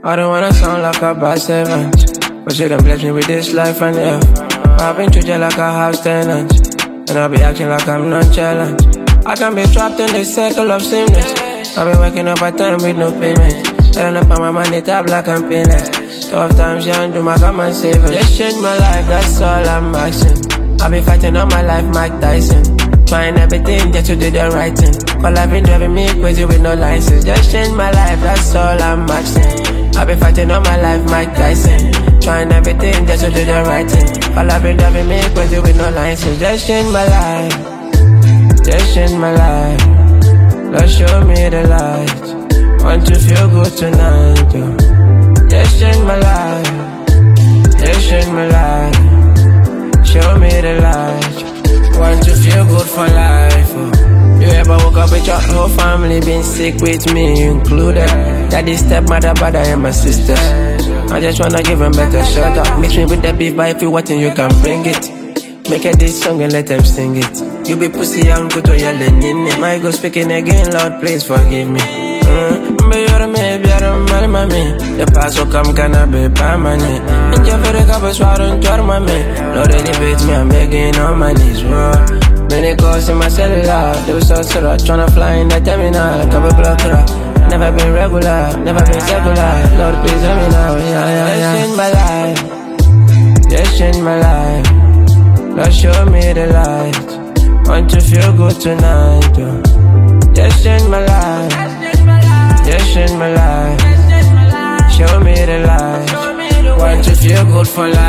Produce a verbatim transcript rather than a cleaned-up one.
I don't wanna sound like a bad servant, but you done bless me with this life and health. I've been treated like a house tenant, and I'll be acting like I'm nonchalant. I can be trapped in this circle of sameness. I've been working up a time with no payment, selling up on my money tab like I'm painless. Tough times, yeah, and do my come and save it. Just change my life, that's all I'm asking. I've been fighting all my life, Mike Tyson. Trying everything just to do the right thing. Cause life been driving me crazy with no license. Just change my life, that's all I'm asking. I've been fighting all my life, Mike Tyson. Trying everything just to do the right thing. Cause life been driving me crazy with no license. Just change my life, just change my life. Lord, show me the light. Want to feel good tonight, yo. Just change my life, just change my life. Show me the light. Want to feel good for life, oh. You ever woke up with your whole family been sick with me included? Daddy, stepmother, brother, and my sisters. I just wanna give them better shut up. Mix me with the beef, but if you want it, you can bring it. Make a this song and let them sing it. You be pussy and good to yelling in it. My go speaking again, Lord, please forgive me. Mm, but you're me, you're my mommy. The past will come, can I be permanent? And you're very couple swallowing to my man. Lord, elevate me, I'm begging on my knees, bro. Many calls in my cellular, they was so sorrow, tryna fly in the terminal, couple block rock. Never been regular, never been secular. Lord, please help me now, yeah, yeah, yeah. Just change my life, just change my life. Lord, show me the light. Want to feel good tonight, yo. Just change my life, just change my life. Show me the light. Want to feel good for life.